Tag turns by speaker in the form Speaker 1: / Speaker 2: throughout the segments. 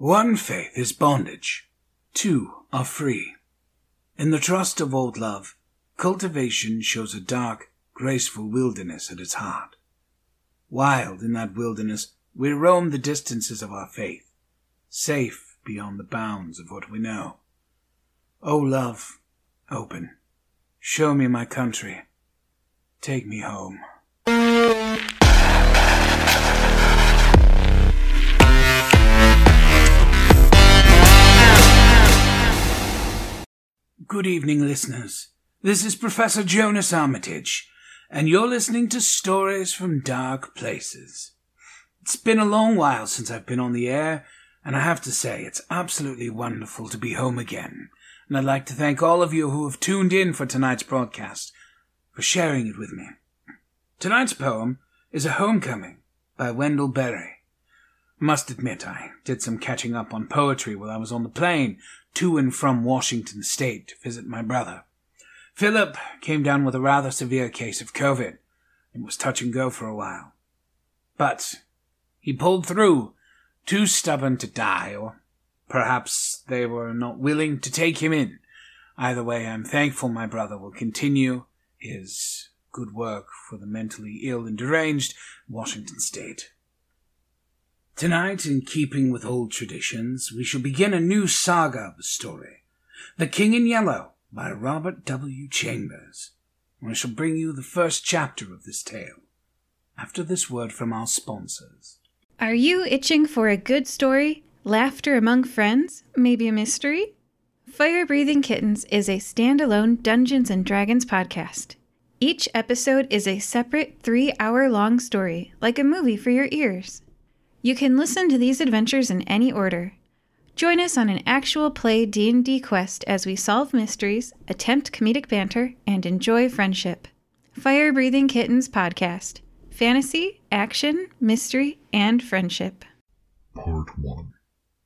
Speaker 1: One faith is bondage, two are free. In the trust of old love, cultivation shows a dark, graceful wilderness at its heart. Wild in that wilderness, we roam the distances of our faith, safe beyond the bounds of what we know. O love, open, show me my country, take me home. Good evening, listeners. This is Professor Jonas Armitage, and you're listening to Stories from Dark Places. It's been a long while since I've been on the air, and I have to say it's absolutely wonderful to be home again. And I'd like to thank all of you who have tuned in for tonight's broadcast, for sharing it with me. Tonight's poem is A Homecoming by Wendell Berry. I must admit I did some catching up on poetry while I was on the plane to and from Washington State to visit my brother. Philip came down with a rather severe case of COVID and was touch and go for a while. But he pulled through, too stubborn to die, or perhaps they were not willing to take him in. Either way, I'm thankful my brother will continue his good work for the mentally ill and deranged Washington State. Tonight, in keeping with old traditions, we shall begin a new saga of a story, The King in Yellow by Robert W. Chambers. I shall bring you the first chapter of this tale, after this word from our sponsors.
Speaker 2: Are you itching for a good story, laughter among friends, maybe a mystery? Fire Breathing Kittens is a standalone Dungeons & Dragons podcast. Each episode is a separate 3-hour-long story, like a movie for your ears. You can listen to these adventures in any order. Join us on an actual play D&D quest as we solve mysteries, attempt comedic banter, and enjoy friendship. Fire Breathing Kittens Podcast. Fantasy, action, mystery, and friendship.
Speaker 3: Part 1.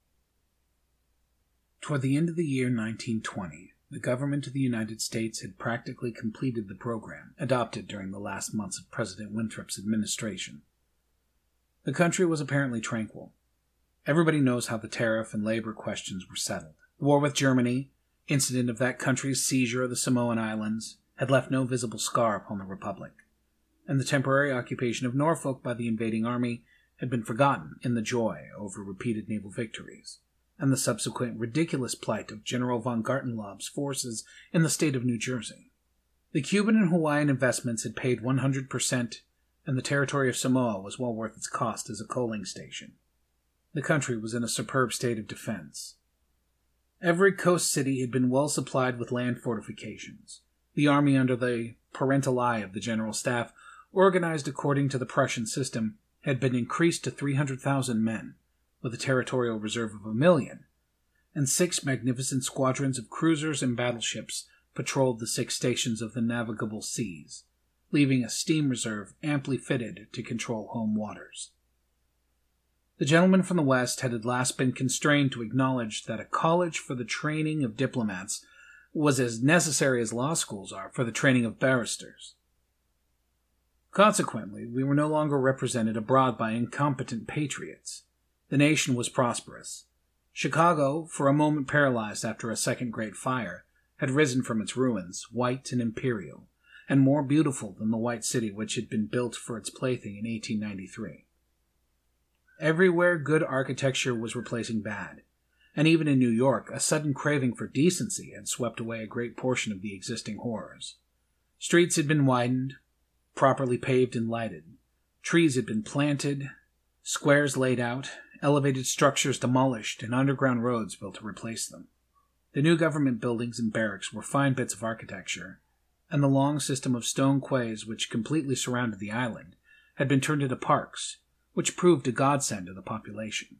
Speaker 1: Toward the end of the year 1920, the government of the United States had practically completed the program adopted during the last months of President Winthrop's administration. The country was apparently tranquil. Everybody knows how the tariff and labor questions were settled. The war with Germany, incident of that country's seizure of the Samoan Islands, had left no visible scar upon the Republic, and the temporary occupation of Norfolk by the invading army had been forgotten in the joy over repeated naval victories, and the subsequent ridiculous plight of General von Gartenlaub's forces in the state of New Jersey. The Cuban and Hawaiian investments had paid 100%, and the territory of Samoa was well worth its cost as a coaling station. The country was in a superb state of defense. Every coast city had been well supplied with land fortifications. The army, under the parental eye of the general staff, organized according to the Prussian system, had been increased to 300,000 men, with a territorial reserve of 1,000,000, and 6 magnificent squadrons of cruisers and battleships patrolled the 6 stations of the navigable seas, leaving a steam reserve amply fitted to control home waters. The gentleman from the West had at last been constrained to acknowledge that a college for the training of diplomats was as necessary as law schools are for the training of barristers. Consequently, we were no longer represented abroad by incompetent patriots. The nation was prosperous. Chicago, for a moment paralyzed after a second great fire, had risen from its ruins, white and imperial, and more beautiful than the white city which had been built for its plaything in 1893. Everywhere good architecture was replacing bad, and even in New York a sudden craving for decency had swept away a great portion of the existing horrors. Streets had been widened, properly paved and lighted. Trees had been planted, squares laid out, elevated structures demolished, and underground roads built to replace them. The new government buildings and barracks were fine bits of architecture, and the long system of stone quays which completely surrounded the island had been turned into parks, which proved a godsend to the population.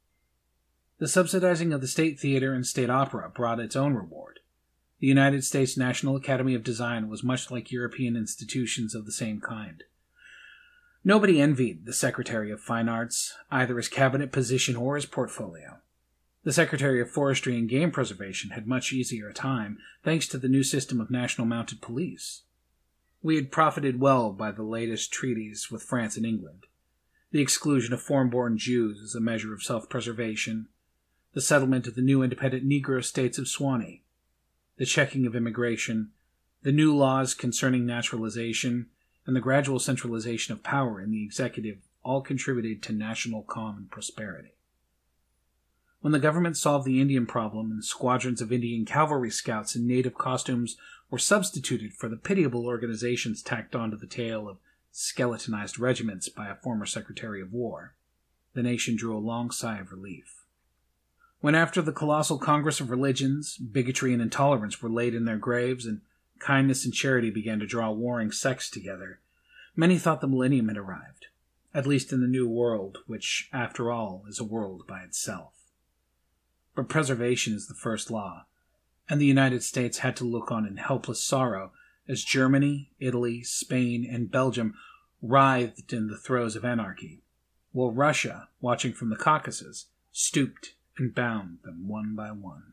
Speaker 1: The subsidizing of the State Theater and State Opera brought its own reward. The United States National Academy of Design was much like European institutions of the same kind. Nobody envied the Secretary of Fine Arts, either his cabinet position or his portfolio. The Secretary of Forestry and Game Preservation had much easier a time, thanks to the new system of national mounted police. We had profited well by the latest treaties with France and England. The exclusion of foreign-born Jews as a measure of self-preservation, the settlement of the new independent Negro states of Swanee, the checking of immigration, the new laws concerning naturalization, and the gradual centralization of power in the executive all contributed to national calm and prosperity. When the government solved the Indian problem and squadrons of Indian cavalry scouts in native costumes were substituted for the pitiable organizations tacked onto the tail of skeletonized regiments by a former Secretary of War, the nation drew a long sigh of relief. When after the colossal Congress of Religions, bigotry and intolerance were laid in their graves and kindness and charity began to draw warring sects together, many thought the millennium had arrived, at least in the New World, which, after all, is a world by itself. But preservation is the first law, and the United States had to look on in helpless sorrow as Germany, Italy, Spain, and Belgium writhed in the throes of anarchy, while Russia, watching from the Caucasus, stooped and bound them one by one.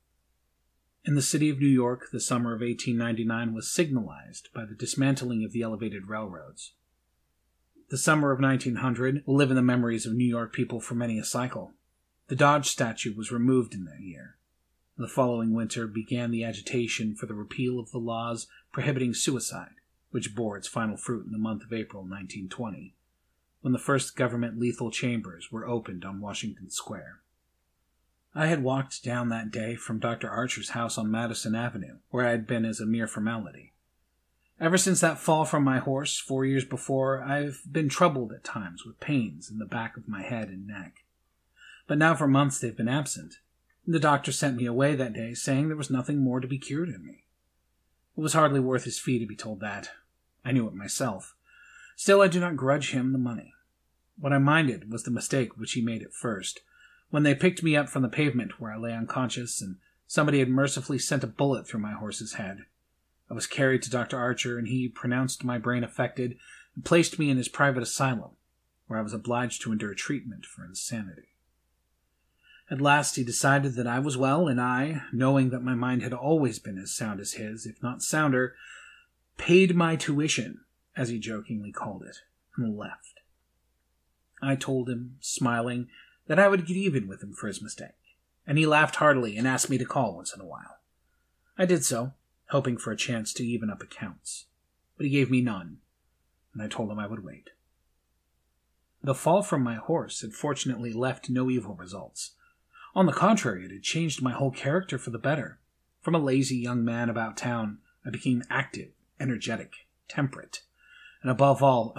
Speaker 1: In the city of New York, the summer of 1899 was signalized by the dismantling of the elevated railroads. The summer of 1900 will live in the memories of New York people for many a cycle. The Dodge statue was removed in that year. The following winter began the agitation for the repeal of the laws prohibiting suicide, which bore its final fruit in the month of April 1920, when the first government lethal chambers were opened on Washington Square. I had walked down that day from Dr. Archer's house on Madison Avenue, where I had been as a mere formality. Ever since that fall from my horse 4 years before, I've been troubled at times with pains in the back of my head and neck. But now for months they've been absent. The doctor sent me away that day, saying there was nothing more to be cured in me. It was hardly worth his fee to be told that. I knew it myself. Still, I do not grudge him the money. What I minded was the mistake which he made at first, when they picked me up from the pavement where I lay unconscious, and somebody had mercifully sent a bullet through my horse's head. I was carried to Dr. Archer, and he pronounced my brain affected and placed me in his private asylum, where I was obliged to endure treatment for insanity. At last he decided that I was well, and I, knowing that my mind had always been as sound as his, if not sounder, paid my tuition, as he jokingly called it, and left. I told him, smiling, that I would get even with him for his mistake, and he laughed heartily and asked me to call once in a while. I did so, hoping for a chance to even up accounts, but he gave me none, and I told him I would wait. The fall from my horse had fortunately left no evil results. On the contrary, it had changed my whole character for the better. From a lazy young man about town, I became active, energetic, temperate, and above all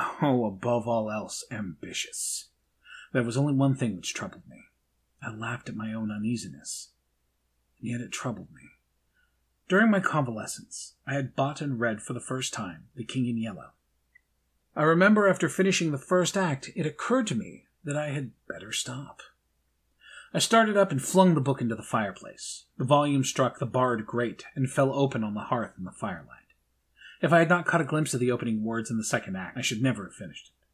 Speaker 1: else, ambitious. There was only one thing which troubled me. I laughed at my own uneasiness, and yet it troubled me. During my convalescence, I had bought and read for the first time The King in Yellow. I remember after finishing the first act, it occurred to me that I had better stop. I started up and flung the book into the fireplace. The volume struck the barred grate and fell open on the hearth in the firelight. If I had not caught a glimpse of the opening words in the second act, I should never have finished it.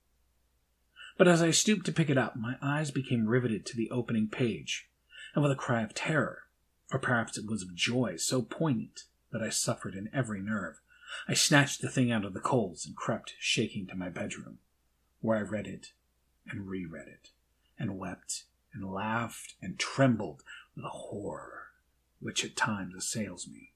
Speaker 1: But as I stooped to pick it up, my eyes became riveted to the opening page, and with a cry of terror, or perhaps it was of joy so poignant that I suffered in every nerve, I snatched the thing out of the coals and crept shaking to my bedroom, where I read it and reread it, and wept and laughed and trembled with a horror which at times assails me.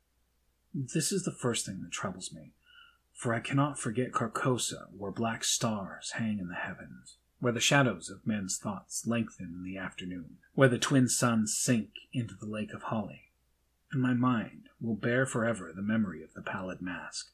Speaker 1: This is the first thing that troubles me, for I cannot forget Carcosa, where black stars hang in the heavens, where the shadows of men's thoughts lengthen in the afternoon, where the twin suns sink into the lake of Holly, and my mind will bear forever the memory of the pallid mask.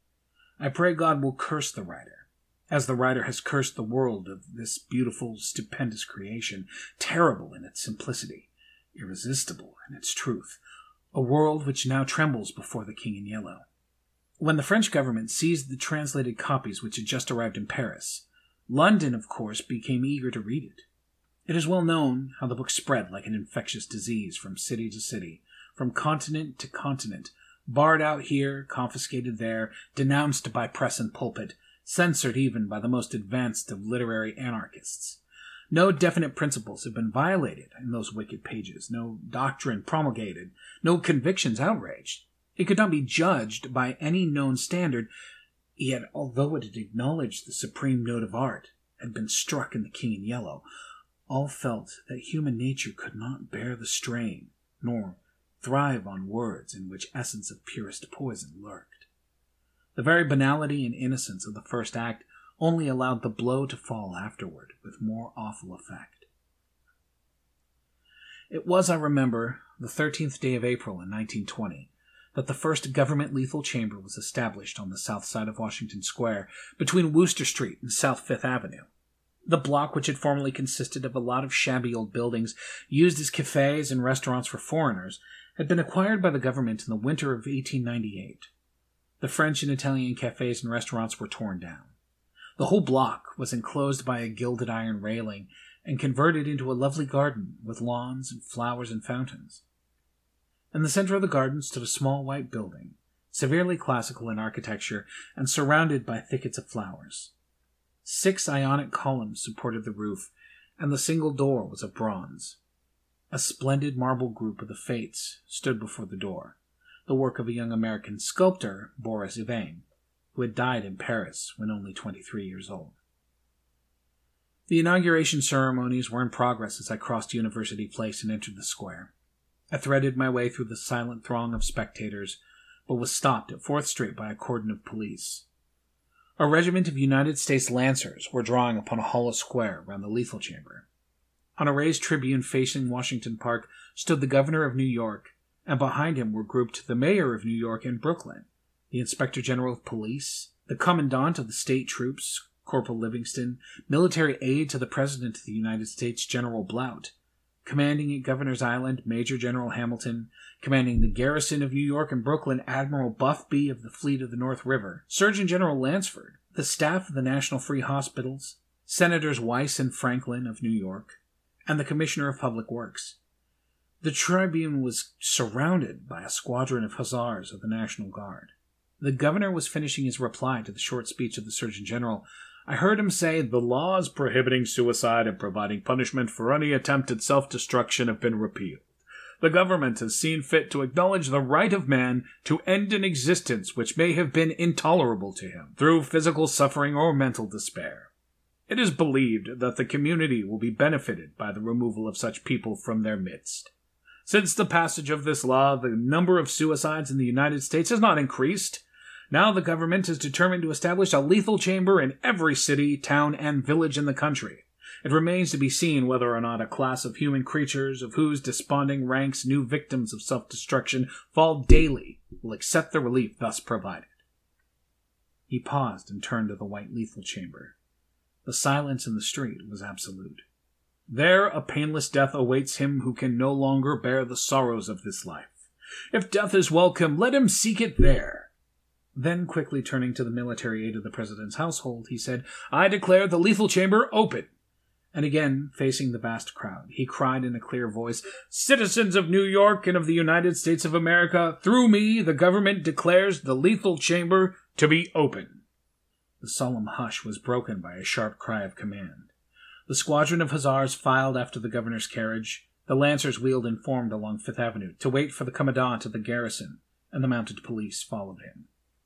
Speaker 1: I pray God will curse the writer, as the writer has cursed the world of this beautiful, stupendous creation, terrible in its simplicity, irresistible in its truth, a world which now trembles before the King in Yellow. When the French government seized the translated copies which had just arrived in Paris, London, of course, became eager to read it. It is well known how the book spread like an infectious disease from city to city, from continent to continent, barred out here, confiscated there, denounced by press and pulpit, censored even by the most advanced of literary anarchists. No definite principles have been violated in those wicked pages, no doctrine promulgated, no convictions outraged. It could not be judged by any known standard, yet although it had acknowledged the supreme note of art, had been struck in the King in Yellow, All felt that human nature could not bear the strain, nor thrive on words in which essence of purest poison lurked. The very banality and innocence of the first act only allowed the blow to fall afterward with more awful effect. It was, I remember, the 13th day of April in 1920, that the first government lethal chamber was established on the south side of Washington Square, between Wooster Street and South Fifth Avenue. The block, which had formerly consisted of a lot of shabby old buildings used as cafes and restaurants for foreigners, had been acquired by the government in the winter of 1898. The French and Italian cafes and restaurants were torn down. The whole block was enclosed by a gilded iron railing and converted into a lovely garden with lawns and flowers and fountains. In the center of the garden stood a small white building, severely classical in architecture and surrounded by thickets of flowers. 6 Ionic columns supported the roof, and the single door was of bronze. A splendid marble group of the Fates stood before the door, the work of a young American sculptor, Boris Yvain, who had died in Paris when only 23 years old. The inauguration ceremonies were in progress as I crossed University Place and entered the square. I threaded my way through the silent throng of spectators, but was stopped at 4th Street by a cordon of police. A regiment of United States Lancers were drawing upon a hollow square round the lethal chamber. On a raised tribune facing Washington Park stood the governor of New York, and behind him were grouped the mayor of New York and Brooklyn, the inspector general of police, the commandant of the state troops, Corporal Livingston, military aide to the President of the United States, General Blount, commanding at Governor's Island, Major General Hamilton, commanding the garrison of New York and Brooklyn, Admiral Buffby of the Fleet of the North River, Surgeon General Lansford, the staff of the National Free Hospitals, Senators Weiss and Franklin of New York, and the Commissioner of Public Works. The tribune was surrounded by a squadron of hussars of the National Guard. The governor was finishing his reply to the short speech of the Surgeon General. I heard him say, "The laws prohibiting suicide and providing punishment for any attempt at self-destruction have been repealed. The government has seen fit to acknowledge the right of man to end an existence which may have been intolerable to him, through physical suffering or mental despair. It is believed that the community will be benefited by the removal of such people from their midst. Since the passage of this law, the number of suicides in the United States has not increased. Now the government is determined to establish a lethal chamber in every city, town, and village in the country. It remains to be seen whether or not a class of human creatures, of whose desponding ranks new victims of self-destruction fall daily, will accept the relief thus provided." He paused and turned to the white lethal chamber. The silence in the street was absolute. "There a painless death awaits him who can no longer bear the sorrows of this life. If death is welcome, let him seek it there." Then, quickly turning to the military aide of the President's household, he said, "I declare the lethal chamber open." And again, facing the vast crowd, he cried in a clear voice, "Citizens of New York and of the United States of America, through me, the government declares the lethal chamber to be open." The solemn hush was broken by a sharp cry of command. The squadron of hussars filed after the governor's carriage. The lancers wheeled and formed along Fifth Avenue to wait for the commandant of the garrison, and the mounted police followed him.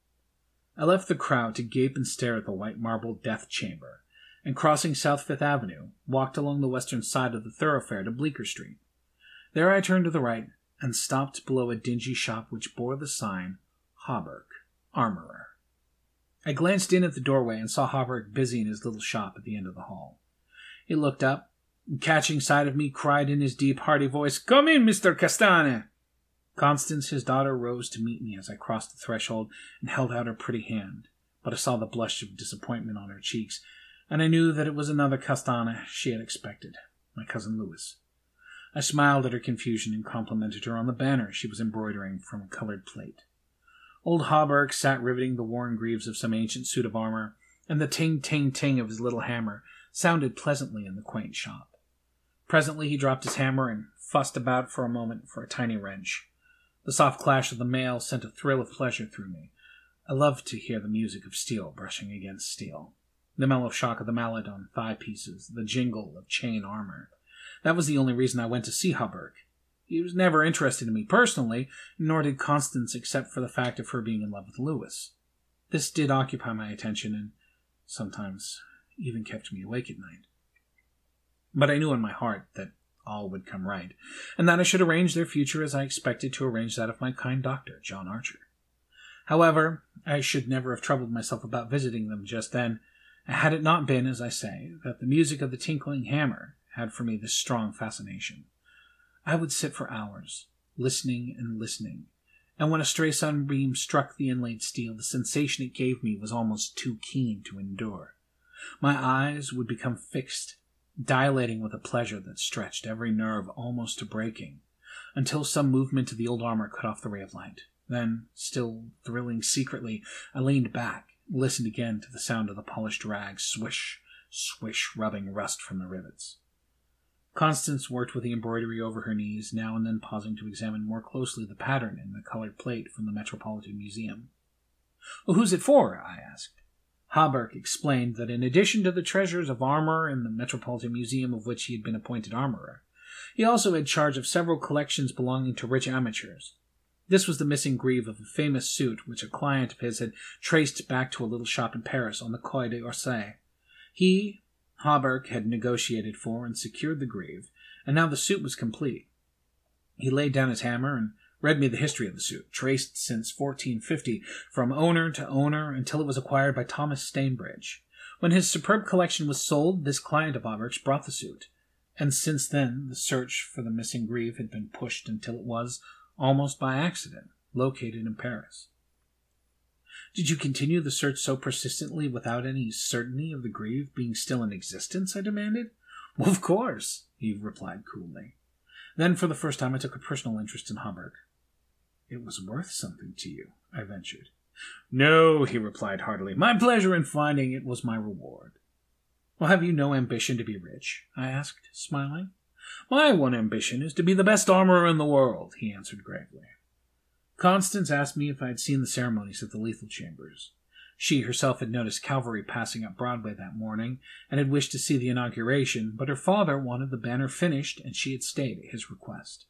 Speaker 1: I left the crowd to gape and stare at the white marble death chamber, and crossing South Fifth Avenue, walked along the western side of the thoroughfare to Bleecker Street. There I turned to the right and stopped below a dingy shop which bore the sign, Hawberk, Armorer. I glanced in at the doorway and saw Hawberk busy in his little shop at the end of the hall. He looked up, and catching sight of me, cried in his deep, hearty voice, "Come in, Mr. Castane!" Constance, his daughter, rose to meet me as I crossed the threshold and held out her pretty hand, but I saw the blush of disappointment on her cheeks, and I knew that it was another Castane she had expected, my cousin Louis. I smiled at her confusion and complimented her on the banner she was embroidering from a colored plate. Old Hawberk sat riveting the worn greaves of some ancient suit of armor, and the ting-ting-ting of his little hammer sounded pleasantly in the quaint shop. Presently he dropped his hammer and fussed about for a moment for a tiny wrench. The soft clash of the mail sent a thrill of pleasure through me. I loved to hear the music of steel brushing against steel, the mellow shock of the mallet on thigh pieces, the jingle of chain armor. That was the only reason I went to see Hawberk. He was never interested in me personally, nor did Constance, except for the fact of her being in love with Louis. This did occupy my attention and sometimes even kept me awake at night. But I knew in my heart that all would come right, and that I should arrange their future as I expected to arrange that of my kind doctor, John Archer. However, I should never have troubled myself about visiting them just then, had it not been, as I say, that the music of the tinkling hammer had for me this strong fascination. I would sit for hours, listening and listening, and when a stray sunbeam struck the inlaid steel, the sensation it gave me was almost too keen to endure. My eyes would become fixed, dilating with a pleasure that stretched every nerve almost to breaking, until some movement of the old armor cut off the ray of light. Then, still thrilling secretly, I leaned back, listened again to the sound of the polished rag swish, swish, rubbing rust from the rivets. Constance worked with the embroidery over her knees, now and then pausing to examine more closely the pattern in the colored plate from the Metropolitan Museum. "Well, who's it for?" I asked. Hawberk explained that in addition to the treasures of armor in the Metropolitan Museum of which he had been appointed armorer, he also had charge of several collections belonging to rich amateurs. This was the missing greave of a famous suit which a client of his had traced back to a little shop in Paris on the Quai d'Orsay. He, Hawberk, had negotiated for and secured the greave, and now the suit was complete. He laid down his hammer and read me the history of the suit, traced since 1450 from owner to owner until it was acquired by Thomas Stainbridge. When his superb collection was sold, this client of Hawberk's brought the suit, and since then the search for the missing greave had been pushed until it was, almost by accident, located in Paris. "Did you continue the search so persistently without any certainty of the greave being still in existence?" I demanded. "Well, of course," he replied coolly. Then for the first time I took a personal interest in Hawberk. "It was worth something to you," I ventured. "No," he replied heartily. "My pleasure in finding it was my reward." "Well, have you no ambition to be rich?" I asked, smiling. "My one ambition is to be the best armorer in the world," he answered gravely. Constance asked me if I had seen the ceremonies at the Lethal Chambers. She herself had noticed cavalry passing up Broadway that morning, and had wished to see the inauguration, but her father wanted the banner finished, and she had stayed at his request.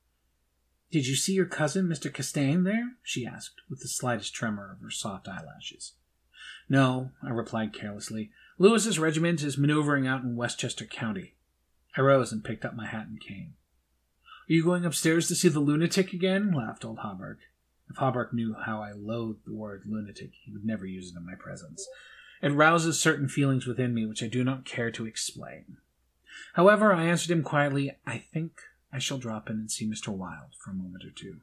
Speaker 1: "Did you see your cousin, Mr. Castaigne, there?" she asked, with the slightest tremor of her soft eyelashes. "No," I replied carelessly. "Lewis's regiment is maneuvering out in Westchester County." I rose and picked up my hat and cane. "Are you going upstairs to see the lunatic again?" laughed old Hawberk. If Hawberk knew how I loathed the word lunatic, he would never use it in my presence. It rouses certain feelings within me which I do not care to explain. However, I answered him quietly, "I think I shall drop in and see Mr. Wilde for a moment or two."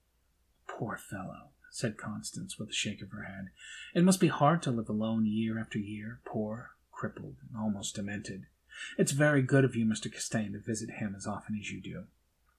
Speaker 1: "Poor fellow," said Constance with a shake of her head. "It must be hard to live alone year after year, poor, crippled, and almost demented. It's very good of you, Mr. Castaigne, to visit him as often as you do."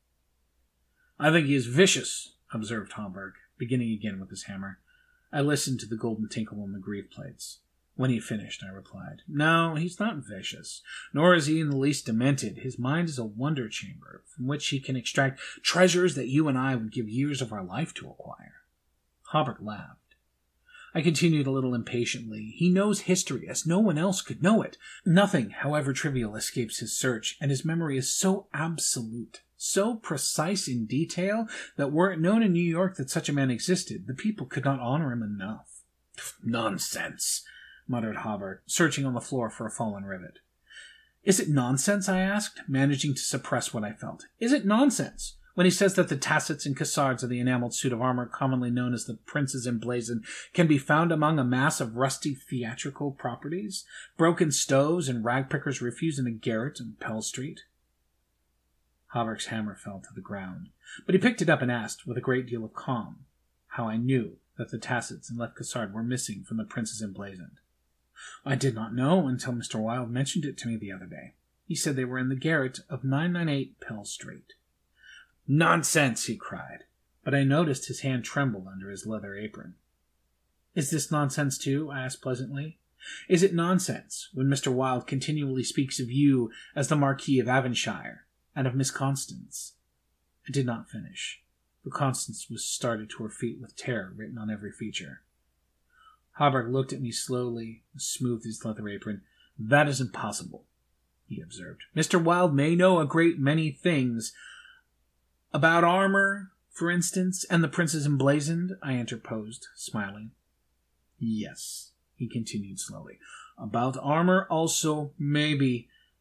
Speaker 1: "I think he is vicious," observed Hawberk, beginning again with his hammer. I listened to the golden tinkle on the greave plates. When he finished, I replied, "No, he's not vicious, nor is he in the least demented. His mind is a wonder chamber, from which he can extract treasures that you and I would give years of our life to acquire." Hawberk laughed. I continued a little impatiently. "He knows history as no one else could know it. Nothing, however trivial, escapes his search, and his memory is so absolute, so precise in detail, that were it known in New York that such a man existed, the people could not honor him enough." "Nonsense," muttered Hawberk, searching on the floor for a fallen rivet. "Is it nonsense?" I asked, managing to suppress what I felt. "Is it nonsense when he says that the tassets and cassards of the enameled suit of armor commonly known as the Prince's Emblazoned can be found among a mass of rusty theatrical properties, broken stoves, and ragpickers' refuse in a garret in Pell Street?" Hawberk's hammer fell to the ground, but he picked it up and asked, with a great deal of calm, how I knew that the tassets and left cassard were missing from the Prince's Emblazoned. "I did not know until Mr. Wilde mentioned it to me the other day. He said they were in the garret of 998 Pell Street." "Nonsense!" he cried, but I noticed his hand tremble under his leather apron. "Is this nonsense too?" I asked pleasantly. "Is it nonsense when Mr. Wilde continually speaks of you as the Marquis of Avonshire, and of Miss Constance?" I did not finish, for Constance was started to her feet with terror written on every feature. Hawberk looked at me slowly and smoothed his leather apron. "That is impossible," he observed. "Mr. Wilde may know a great many things about armor, for instance, and the Prince's Emblazoned," I interposed, smiling. "Yes," he continued slowly. "About armor also, maybe,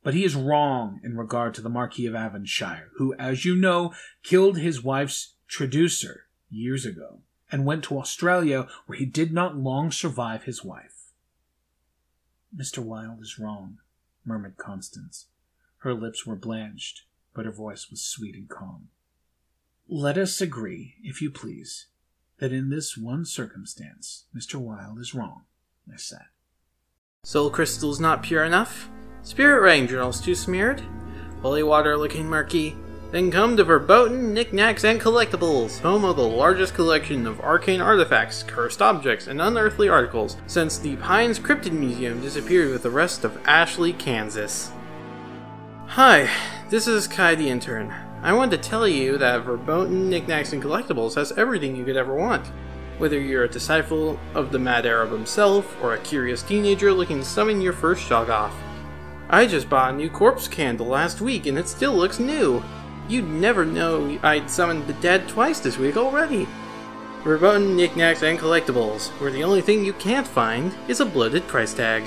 Speaker 1: But he is wrong in regard to the Marquis of Avonshire, who, as you know, killed his wife's traducer years ago and went to Australia, where he did not long survive his wife. Mr. Wilde is wrong, murmured Constance. Her lips were blanched, but her voice was sweet and calm. Let us agree, if you please, that in this one circumstance, Mr. Wilde is wrong, I said.
Speaker 4: Soul crystal's not pure enough? Spirit writing journal's too smeared? Holy water looking murky? Then come to Verboten Knickknacks and Collectibles, home of the largest collection of arcane artifacts, cursed objects, and unearthly articles since the Pines Cryptid Museum disappeared with the rest of Ashley, Kansas. Hi, this is Kai the Intern. I wanted to tell you that Verboten Knickknacks and Collectibles has everything you could ever want. Whether you're a disciple of the Mad Arab himself, or a curious teenager looking to summon your first jog off. I just bought a new corpse candle last week and it still looks new. You'd never know I'd summoned the dead twice this week already. Verboten Knickknacks and Collectibles, where the only thing you can't find is a bloated price tag.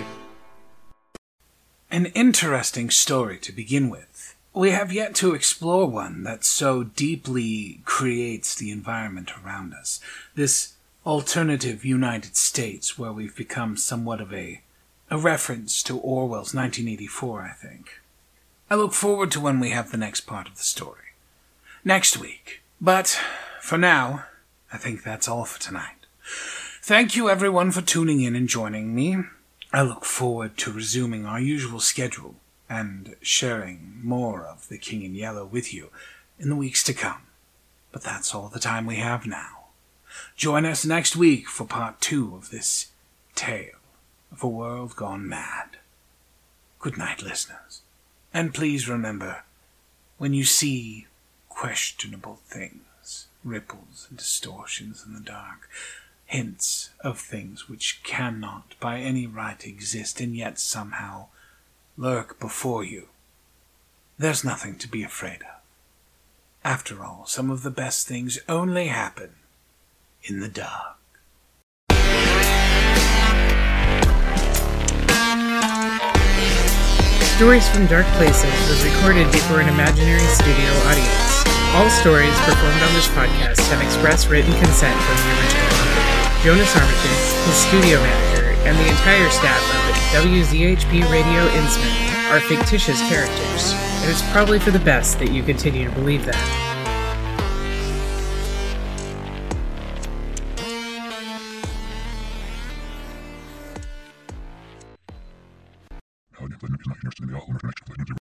Speaker 1: An interesting story to begin with. We have yet to explore one that so deeply creates the environment around us. This alternative United States where we've become somewhat of a reference to Orwell's 1984, I think. I look forward to when we have the next part of the story. Next week. But, for now, I think that's all for tonight. Thank you everyone for tuning in and joining me. I look forward to resuming our usual schedule and sharing more of The King in Yellow with you in the weeks to come. But that's all the time we have now. Join us next week for part 2 of this tale of a world gone mad. Good night, listeners. And please remember, when you see questionable things, ripples and distortions in the dark, hints of things which cannot by any right exist and yet somehow lurk before you, there's nothing to be afraid of. After all, some of the best things only happen in the dark.
Speaker 5: Stories from Dark Places was recorded before an imaginary studio audience. All stories performed on this podcast have express written consent from the original author. Jonas Armitage, his studio manager, and the entire staff of WZHP Radio Innsmouth are fictitious characters, and it's probably for the best that you continue to believe that.